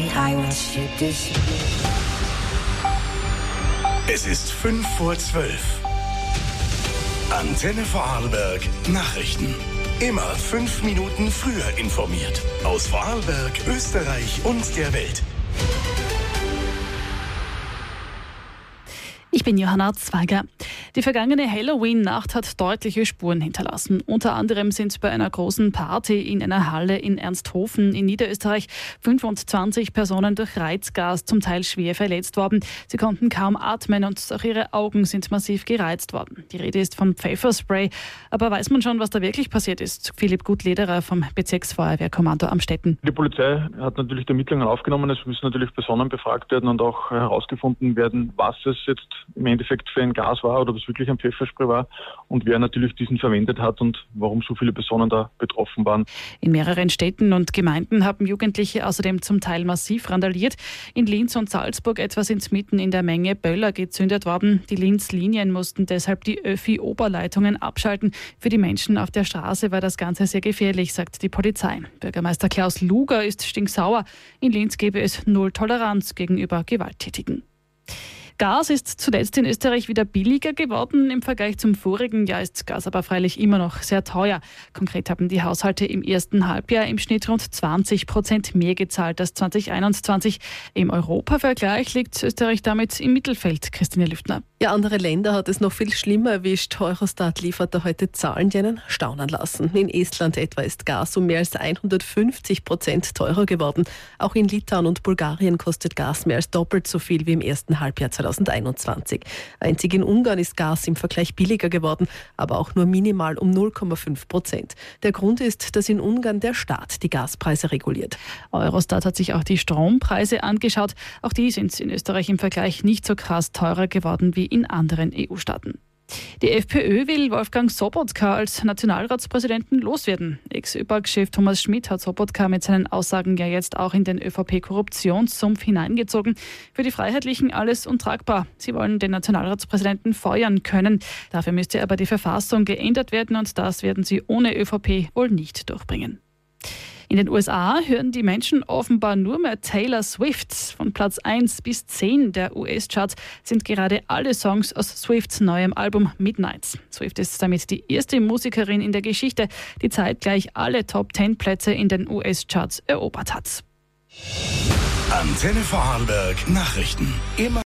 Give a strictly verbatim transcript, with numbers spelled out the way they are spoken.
high, what ship is she? Es ist fünf vor zwölf. Antenne Vorarlberg Nachrichten. Immer fünf Minuten früher informiert. Aus Vorarlberg, Österreich und der Welt. Ich bin Johanna Zweiger. Die vergangene Halloween-Nacht hat deutliche Spuren hinterlassen. Unter anderem sind bei einer großen Party in einer Halle in Ernsthofen in Niederösterreich fünfundzwanzig Personen durch Reizgas zum Teil schwer verletzt worden. Sie konnten kaum atmen und auch ihre Augen sind massiv gereizt worden. Die Rede ist von Pfefferspray. Aber weiß man schon, was da wirklich passiert ist? Philipp Gutlederer vom Bezirksfeuerwehrkommando Amstetten. Die Polizei hat natürlich die Ermittlungen aufgenommen. Es müssen natürlich Personen befragt werden und auch herausgefunden werden, was es jetzt im Endeffekt für ein Gas war oder was wirklich ein Pfefferspray war und wer natürlich diesen verwendet hat und warum so viele Personen da betroffen waren. In mehreren Städten und Gemeinden haben Jugendliche außerdem zum Teil massiv randaliert. In Linz und Salzburg etwa sind mitten in der Menge Böller gezündet worden. Die Linz-Linien mussten deshalb die Öffi-Oberleitungen abschalten. Für die Menschen auf der Straße war das Ganze sehr gefährlich, sagt die Polizei. Bürgermeister Klaus Luger ist stinksauer. In Linz gebe es null Toleranz gegenüber Gewalttätigen. Gas ist zuletzt in Österreich wieder billiger geworden. Im Vergleich zum vorigen Jahr ist Gas aber freilich immer noch sehr teuer. Konkret haben die Haushalte im ersten Halbjahr im Schnitt rund zwanzig Prozent mehr gezahlt als zwanzig einundzwanzig. Im Europavergleich liegt Österreich damit im Mittelfeld. Christine Lüftner. Ja, andere Länder hat es noch viel schlimmer erwischt. Eurostat liefert da heute Zahlen, die einen staunen lassen. In Estland etwa ist Gas um mehr als hundertfünfzig Prozent teurer geworden. Auch in Litauen und Bulgarien kostet Gas mehr als doppelt so viel wie im ersten Halbjahr zweitausendeinundzwanzig. Einzig in Ungarn ist Gas im Vergleich billiger geworden, aber auch nur minimal um null Komma fünf Prozent. Der Grund ist, dass in Ungarn der Staat die Gaspreise reguliert. Eurostat hat sich auch die Strompreise angeschaut. Auch die sind in Österreich im Vergleich nicht so krass teurer geworden wie in anderen E U-Staaten. Die FPÖ will Wolfgang Sobotka als Nationalratspräsidenten loswerden. Ex-ÖBAG-Chef Thomas Schmidt hat Sobotka mit seinen Aussagen ja jetzt auch in den ÖVP-Korruptionssumpf hineingezogen. Für die Freiheitlichen alles untragbar. Sie wollen den Nationalratspräsidenten feuern können. Dafür müsste aber die Verfassung geändert werden und das werden sie ohne ÖVP wohl nicht durchbringen. In den U S A hören die Menschen offenbar nur mehr Taylor Swift. Von Platz eins bis zehn der U S-Charts sind gerade alle Songs aus Swifts neuem Album Midnight. Swift ist damit die erste Musikerin in der Geschichte, die zeitgleich alle Top zehn Plätze in den U S-Charts erobert hat. Antenne Vorarlberg Nachrichten. Immer